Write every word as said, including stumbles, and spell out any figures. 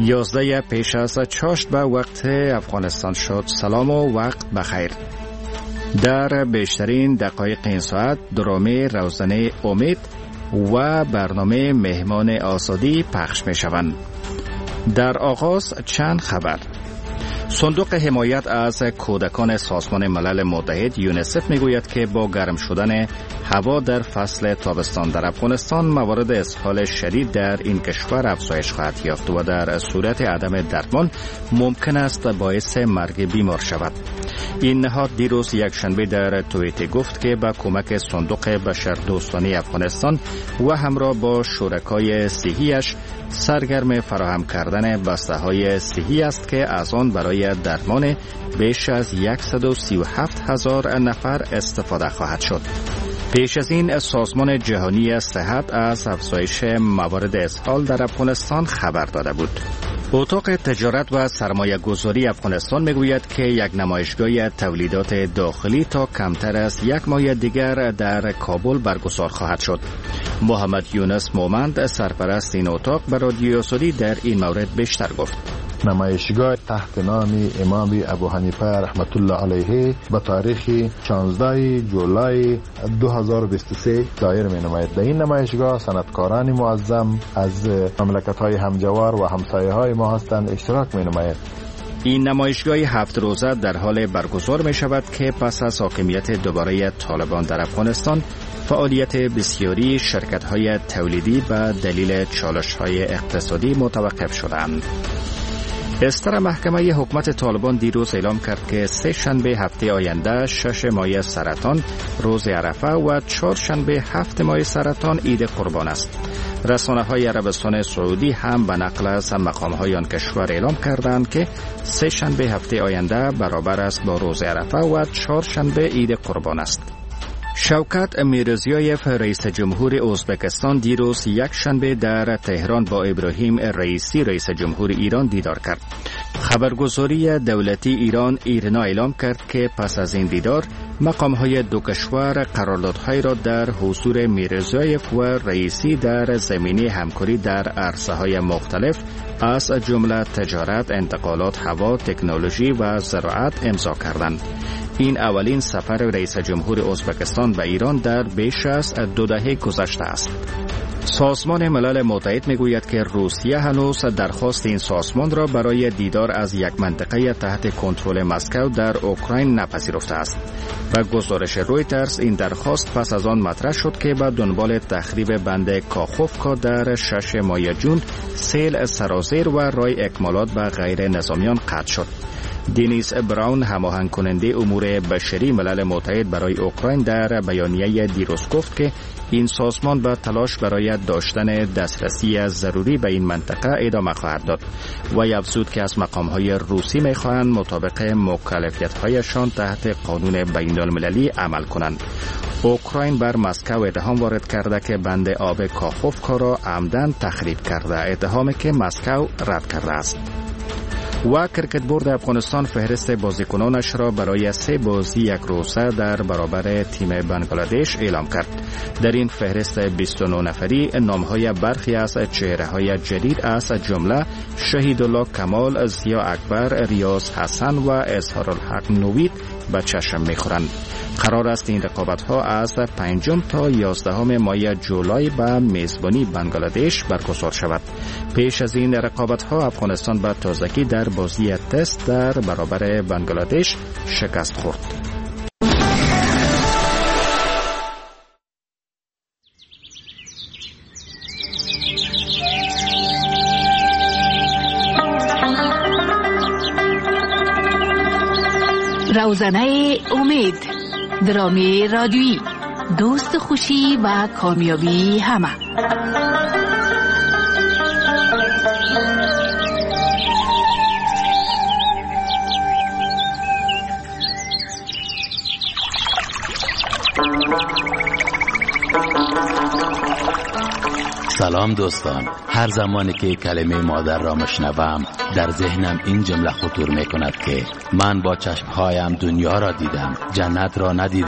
یازده پیش از چاشت به وقت افغانستان شد. سلام و وقت بخیر. در بیشترین دقایق این ساعت درامه روزانه امید و برنامه مهمان آزادی پخش می شوند. در آغاز چند خبر. صندوق حمایت از کودکان سازمان ملل متحد یونیسف می گوید که با گرم شدن هوا در فصل تابستان در افغانستان موارد اسهال شدید در این کشور افزایش خواهد یافت و در صورت عدم درمان ممکن است باعث مرگ بیمار شود. این نهاد دیروز یک شنبه در توییتر گفت که با کمک صندوق بشردوستانه افغانستان و همراه با شرکای صحیش سرگرم فراهم کردن بسته‌های صحی است که از آن برای درمان بیش از صد و سی و هفت هزار نفر استفاده خواهد شد. پیش از این سازمان جهانی صحت از افزایش موارد اسهال در افغانستان خبر داده بود. اتاق تجارت و سرمایه گذاری افغانستان میگوید که یک نمایشگاه تولیدات داخلی تا کمتر از یک ماه دیگر در کابل برگزار خواهد شد. محمد یونس مومند سرپرست این اتاق به رادیو آزادی در این مورد بیشتر گفت. نمایشگاه تحت نام امام ابو حنیفه رحمت الله علیه به تاریخ شانزده جولای دو هزار و بیست و سه دایر می نماید. در این نمایشگاه صنعتکاران معظم از مملکت‌های همجوار و همسایه‌های ما هستند اشتراک می نماید. این نمایشگاه هفت روزه در حال برگزار می شود که پس از حاکمیت دوباره طالبان در افغانستان فعالیت بسیاری شرکت‌های تولیدی به دلیل چالش‌های اقتصادی متوقف شدند. استر محکمه حکومت طالبان دیروز اعلام کرد که سه شنبه هفته آینده شش ماه سرطان روز عرفه و چهار شنبه هفت ماه سرطان عید قربان است. رسانه‌های عربستان سعودی هم به نقل از مقام‌های آن کشور اعلام کردند که سه شنبه هفته آینده برابر است با روز عرفه و چهار شنبه عید قربان است. شوکت میرزیایف رئیس جمهور ازبکستان دیروز یک شنبه در تهران با ابراهیم رئیسی رئیس جمهور ایران دیدار کرد. خبرگزاری دولتی ایران ایرنا اعلام کرد که پس از این دیدار مقام‌های دو کشور قراردادهای را در حضور میرزیایف و رئیسی در زمینه همکاری در عرصه‌های مختلف از جمله تجارت، انتقالات هوا، تکنولوژی و زراعت امضا کردند. این اولین سفر رئیس جمهور ازبکستان به ایران در بیش از دو دهه گذشته است. سازمان ملل متحد میگوید که روسیه هنوز درخواست این سازمان را برای دیدار از یک منطقه تحت کنترل مسکو در اوکراین نپذیرفته است. و گزارش رویترز این درخواست پس از آن مطرح شد که به دنبال تخریب بند کاخوفکا در شش ماه جون سیل سرازیر و رای اکمالات به غیر نظامیان قطع شد. دینیس براون هماهنگ کننده امور بشری ملل متحد برای اوکراین در بیانیه دیروز گفت که این سازمان به تلاش برای داشتن دسترسی ضروری به این منطقه ادامه خواهد داد و افزود که از مقام‌های روسی می‌خواهند مطابق مکلفیت‌هایشان تحت قانون بین‌المللی عمل کنند. اوکراین بر مسکو اتهام وارد کرده که بند آب کاخوفکا را عمدن تخریب کرده، اتهامی که مسکو رد کرده است. و کرکت بورد افغانستان فهرست بازیکنانش را برای سه بازی یک روزه در برابر تیم بنگلادش اعلام کرد. در این فهرست بیست و نه نفری نامهای برخی از چهره‌های جدید از جمله شهیدالله کمال، ضیا اکبر، ریاض حسن و اظهارالحق نوید به چشم می‌خورند. قرار است این رقابت‌ها از پنجم تا یازدهم ماه جولای به میزبانی بنگلادش برگزار شود. پیش از این رقابت‌ها افغانستان به تازگی در بازی تست در برابر بنگلادش شکست خورد. روزنه امید، درامی رادیویی، دوست خوشی و کامیابی همه. سلام دوستان، هر زمانی که کلمه مادر را مشنوم در ذهنم این جمله خطور می کند که من با چشمهایم دنیا را دیدم، جنت را ندیدم.